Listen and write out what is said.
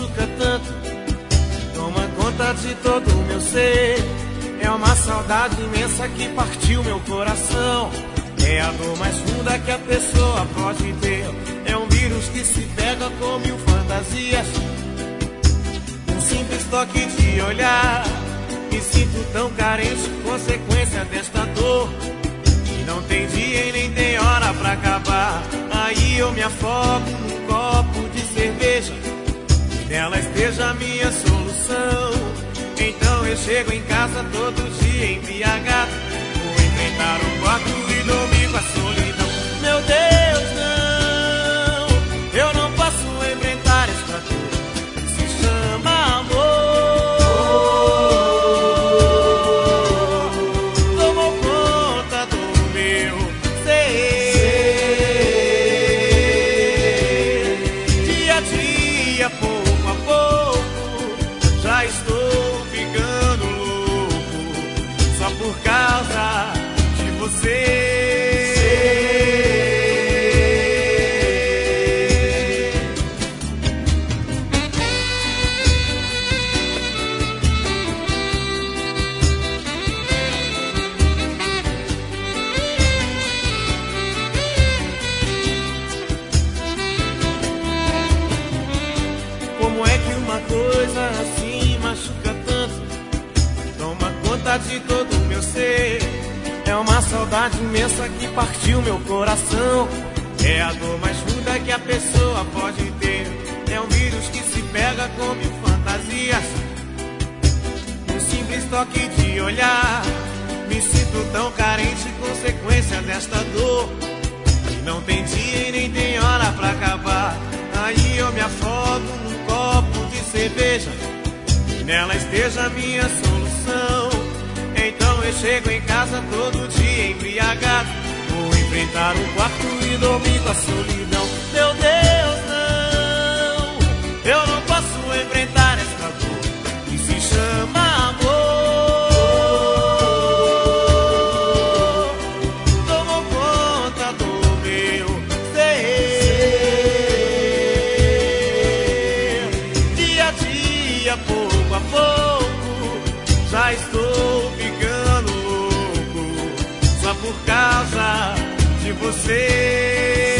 machuca tanto, toma conta de todo o meu ser. É uma saudade imensa que partiu meu coração. É a dor mais funda que a pessoa pode ter. É um vírus que se pega com mil fantasias. Um simples toque de olhar, me sinto tão carente, consequência desta dor. E não tem dia e nem tem hora pra acabar. Aí eu me afogo num copo de cerveja, e nela esteja a minha solução. Então eu chego em casa todo dia embriagado, vou enfrentar o quarto e dormir com a solidão. Meu Deus, não, eu não posso enfrentar esta dor que se chama amor. Tomou conta do meu ser. Dia a dia, pouco a pouco, já estou ficando louco, só por causa de você. Como é que uma coisa assim machuca tanto, toma conta de todo o meu ser? É uma saudade imensa que partiu meu coração. É a dor mais funda que a pessoa pode ter. É um vírus que se pega com mil fantasias. Um simples toque de olhar, me sinto tão carente, consequência desta dor. E não tem dia e nem tem hora pra acabar. Aí eu me afogo num copo de cerveja, e nela esteja a minha solução. Então eu chego em casa todo dia embriagado, vou enfrentar o quarto e dormir com a solidão. Meu Deus, não, eu não posso enfrentar esta dor que se chama amor. Tomou conta do meu ser. Dia a dia, pouco a pouco, já estou ficando louco, só por causa de você.